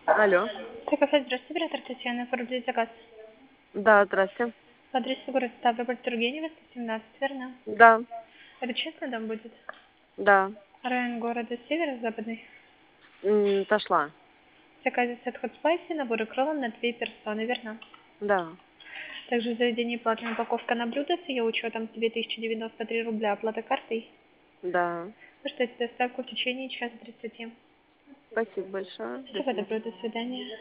Алло. Кафе, здравствуйте, оператор Татьяна, оформить заказ. Да, здрасте. Адрес город Ставрополь, Тургенева, 117, верно? Да, Это честный дом будет? да. Район города Северо-Западный. Сошла. Заказ от Hot Spicy, наборы кроллом на 2 персоны, верно? Да, Также в заведении платная упаковка на блюдо с ее учетом 2093 рубля, оплата картой. да. Вы ждете доставку в течение часа 30. Спасибо большое. До Всего свидания. доброго, до свидания.